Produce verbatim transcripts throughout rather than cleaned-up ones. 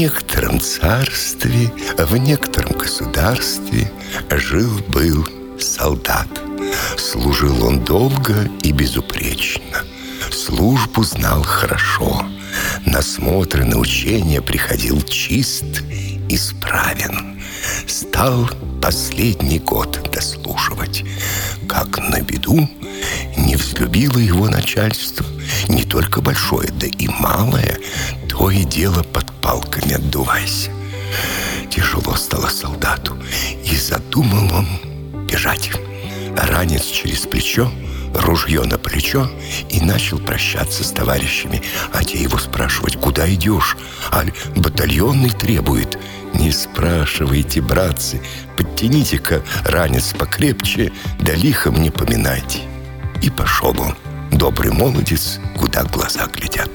некотором царстве, в некотором государстве жил-был солдат. Служил он долго и безупречно. Службу знал хорошо. На смотры, на учения приходил чист, исправен. Стал последний год дослуживать. Как на беду не взлюбило его начальство. Не только большое, да и малое. То и дело под палками отдувайся. Тяжело стало солдату, и задумал он бежать. Ранец через плечо, ружье на плечо, и начал прощаться с товарищами. А те его спрашивать: куда идешь? Аль батальонный требует. Не спрашивайте, братцы, подтяните-ка ранец покрепче, да лихом не поминайте. И пошел он, добрый молодец, куда глаза глядят.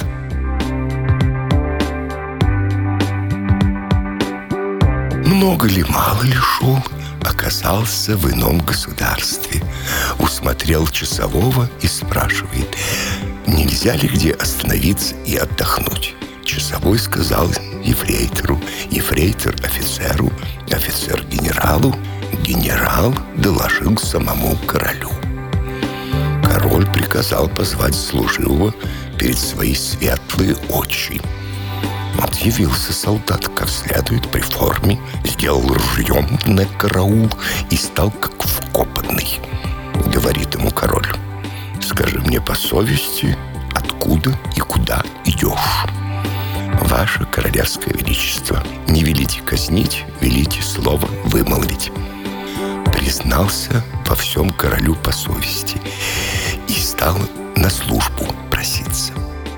Много ли, мало ли шел, оказался в ином государстве. Усмотрел часового и спрашивает: нельзя ли где остановиться и отдохнуть? Часовой сказал ефрейтору, ефрейтор офицеру, офицер генералу, генерал доложил самому королю. Король приказал позвать служивого перед свои светлые очи. Вот явился солдат как следует при форме, сделал ружьем на караул и стал как вкопанный. Говорит ему король: скажи мне по совести, откуда и куда идешь? Ваше королевское величество, не велите казнить, велите слово вымолвить. Признался во всем королю по совести и стал на службу проситься.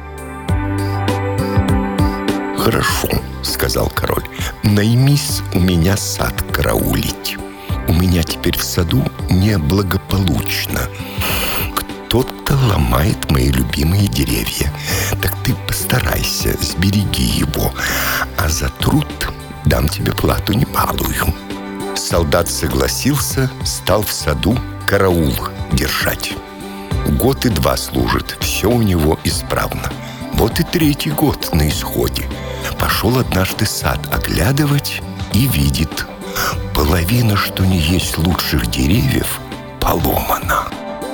«Хорошо, — сказал король, — наймись у меня сад караулить. У меня теперь в саду неблагополучно. Кто-то ломает мои любимые деревья. Так ты постарайся, сбереги его, а за труд дам тебе плату немалую». Солдат согласился, стал в саду караул держать. Год и два служит, все у него исправно. Вот и третий год на исходе. Пошел однажды сад оглядывать и видит: половина, что не есть лучших деревьев, поломана.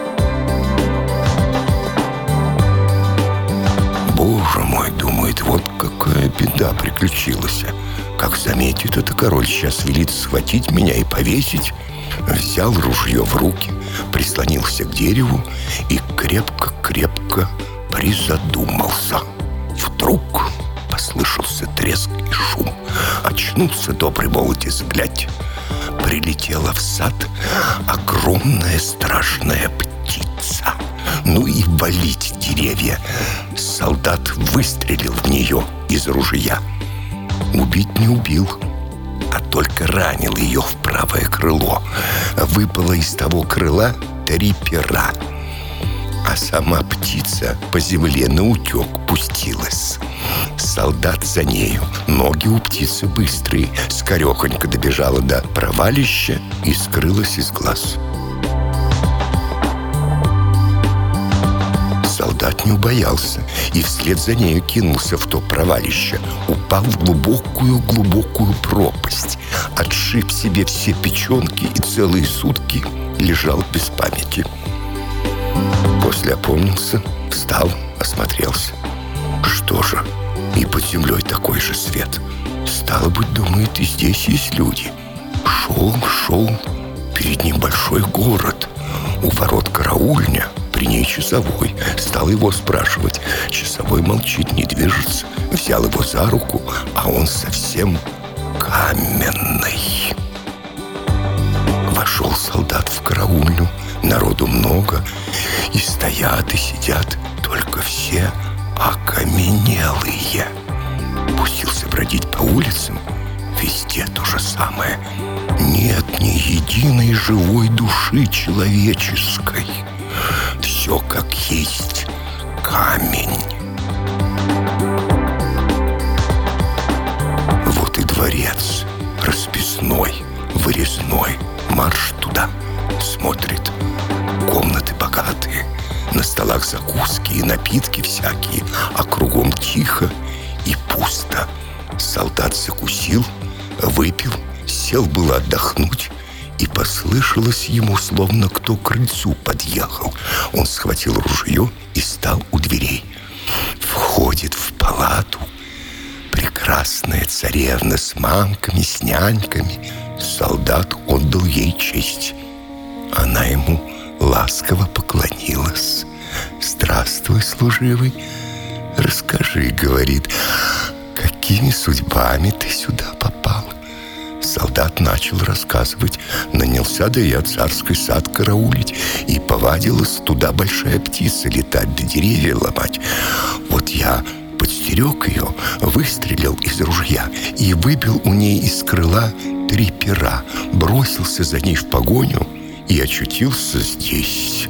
Боже мой, думает, вот какая беда приключилась. Как заметит это король, сейчас велит схватить меня и повесить. Взял ружье в руки, прислонился к дереву и крепко-крепко призадумался. Вдруг послышался треск и шум. Очнулся добрый молодец, глядь. Прилетела в сад огромная страшная птица. Ну и валить деревья. Солдат выстрелил в нее из ружья. Убить не убил, а только ранил ее в правое крыло. Выпало из того крыла три пера. А сама птица по земле наутек пустилась. Солдат за нею. Ноги у птицы быстрые. Скорехонько добежала до провалища и скрылась из глаз. Солдат не убоялся и вслед за нею кинулся в то провалище. Упал в глубокую-глубокую пропасть. Отшиб себе все печенки и целые сутки лежал без памяти. После опомнился, встал, осмотрелся. Что же, и под землей такой же свет. Стало быть, думает, и здесь есть люди. Шел, шел, перед ним большой город. У ворот караульня, при ней часовой. Стал его спрашивать. Часовой молчит, не движется. Взял его за руку, а он совсем каменный. Вошел солдат в караульню. Народу много. И стоят, и сидят, только все окаменелые. Пустился бродить по улицам. Везде то же самое. Нет ни единой живой души человеческой. Все как есть камень. Вот и дворец. Расписной, вырезной. Марш туда. Смотрит. Комнаты богатые. На столах закуски и напитки всякие. А кругом тихо и пусто. Солдат закусил, выпил, сел было отдохнуть, и послышалось ему, словно кто к крыльцу подъехал. Он схватил ружье и стал у дверей. Входит в палату прекрасная царевна с мамками, с няньками. Солдат отдал ей честь. Она ему ласково поклонилась. «Здравствуй, служивый. Расскажи, — говорит, — какими судьбами ты сюда попал?» Солдат начал рассказывать. Нанялся да я царский сад караулить, и повадилась туда большая птица летать да деревья ломать. Вот я подстерег ее, выстрелил из ружья и выбил у ней из крыла три пера, бросился за ней в погоню и очутился здесь.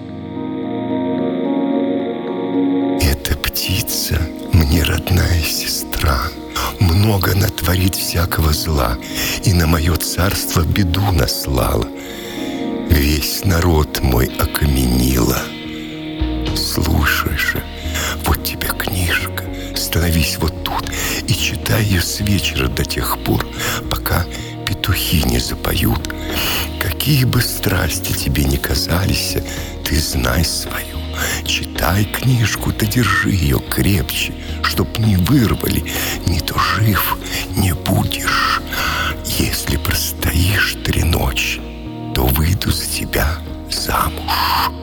Эта птица мне родная сестра. Много она творит всякого зла, и на мое царство беду наслала. Весь народ мой окаменила. Слушай же, вот тебе книжка. Становись вот тут и читай ее с вечера до тех пор, пока петухи не запоют. Какие бы страсти тебе ни казались, ты знай свою. Читай книжку, да держи ее крепче, чтоб не вырвали, не то жив не будешь. Если простоишь три ночи, то выйду за тебя замуж.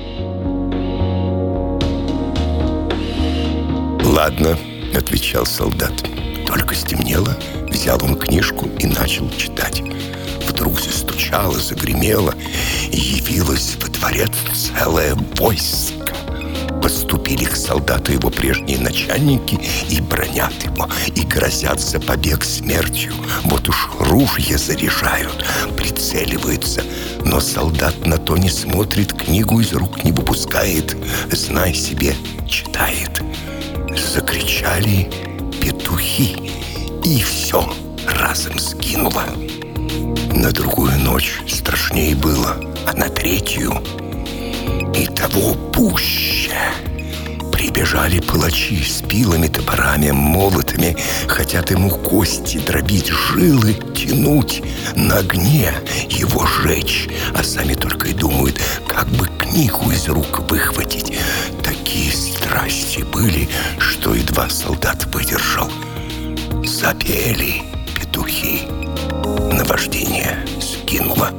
«Ладно, — отвечал солдат. Только стемнело, взял он книжку и начал читать. Вдруг застучало, загремело, и явилось во дворец целое войско. Поступили к солдату его прежние начальники и бранят его, и грозят за побег смертью. Вот уж ружья заряжают, прицеливаются, но солдат на то не смотрит, книгу из рук не выпускает, знай себе, читает. Закричали петухи, и все разом сгинуло. На другую ночь страшнее было, а на третью и того пуще. Прибежали палачи с пилами, топорами, молотами, хотят ему кости дробить, жилы тянуть, на огне его жечь, а сами только и думают, как бы книгу из рук выхватить. Такие страсти были, что едва солдат выдержал. Запели петухи, наваждение сгинуло.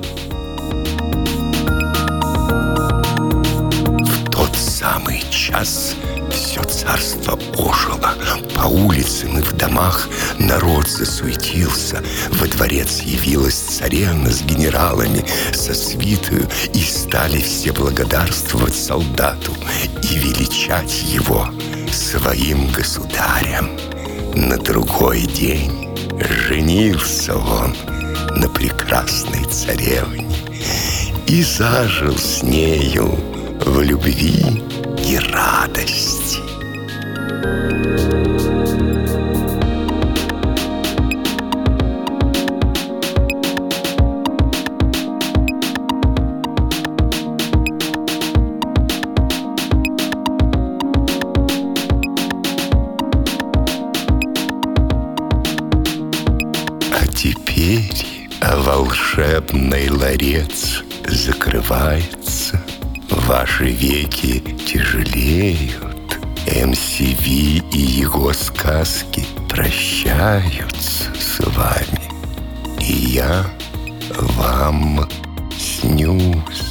В тот самый час все царство ожило. По улицам и в домах народ засуетился. Во дворец явилась царевна с генералами, со свитою, и стали все благодарствовать солдату и величать его своим государем. На другой день женился он на прекрасной царевне и зажил с нею в любви и радости. А теперь волшебный ларец закрывается. Ваши веки тяжелеют. эм си ви и его сказки прощаются с вами. И я вам снюсь.